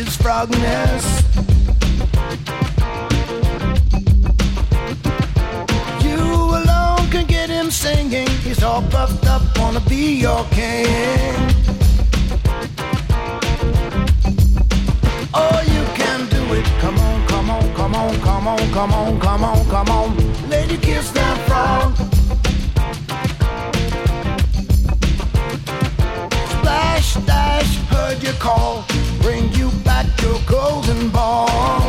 his frogness. You alone can get him singing. He's all puffed up, wanna be your king. Oh, you can do it. Come on, come on, come on, come on, come on, come on, come on. Lady, kiss that frog. Splash, dash, heard your call. Bring you back your golden ball.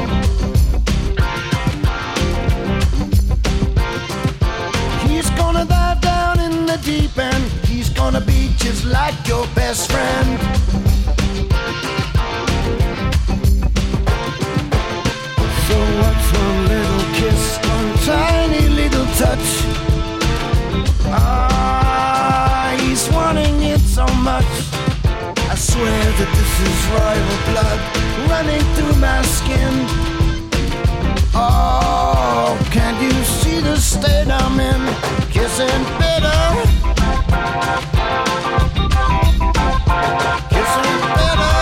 He's gonna dive down in the deep end. He's gonna be just like your best friend. So what's one little kiss, one tiny little touch? Ah, he's wanting it so much. I swear that this is royal blood running through my skin. Oh, can't you see the state I'm in? Kissing bitter, kissing bitter.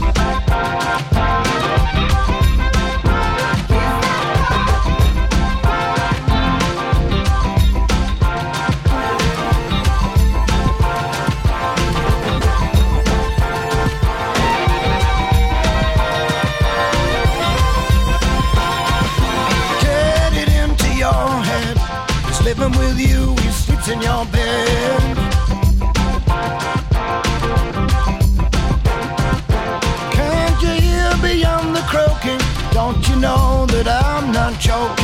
Living with you, he sleeps in your bed. Can't you hear beyond the croaking? Don't you know that I'm not joking?